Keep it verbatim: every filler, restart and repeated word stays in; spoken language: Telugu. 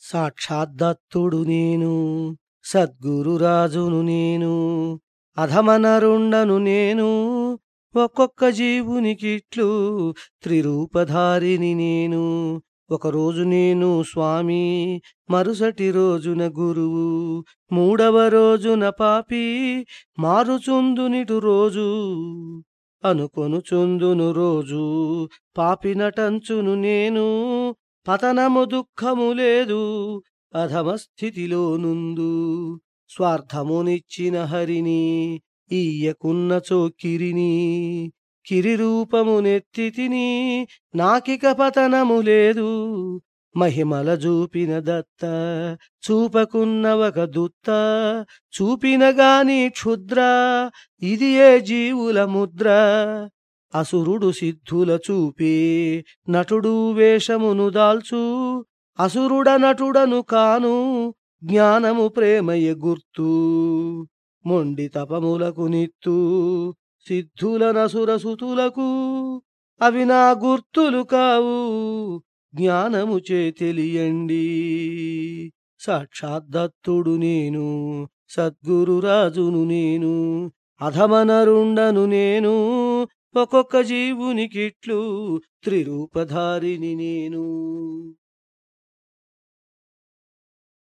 సాక్షాద్దత్తుడు నేను, సద్గురురాజును నేను, అధమనరుండను నేను, ఒక్కొక్క జీవునికిట్లు త్రిరూపధారిని నేను. ఒకరోజు నేను స్వామి, మరుసటి రోజున గురువు, మూడవ రోజున పాపి, మారుచుందునిటు రోజు. అనుకొనుచుందును రోజు పాపినటంచును నేను, పతనము దుఃఖము లేదు, అధమ స్థితిలో నుండు. స్వార్థమునిచ్చిన హరిని, ఈయకున్నచో కిరిని, కిరిరూపమునెత్తి తిని, నాకిక పతనము లేదు. మహిమల చూపిన దత్త, చూపకున్నవక దుత్త, చూపిన గాని క్షుద్ర, ఇది ఏ జీవుల ముద్ర. అసురుడు సిద్ధుల చూపే నటుడు వేషమును దాల్చు, అసురుడ నటుడను కాను, జ్ఞానము ప్రేమయ గుర్తు. మొండి తపములకు నిత్తు, సిద్ధుల నసురసుతులకు, అవి నా గుర్తులు కావు, జ్ఞానము చే తెలియండి. సాక్షాద్దత్తుడు నేను, సద్గురురాజును నేను, అధమనరుండను నేను, ఒక్కొక్క జీవునికిట్లు త్రిరూపధారిని నేను.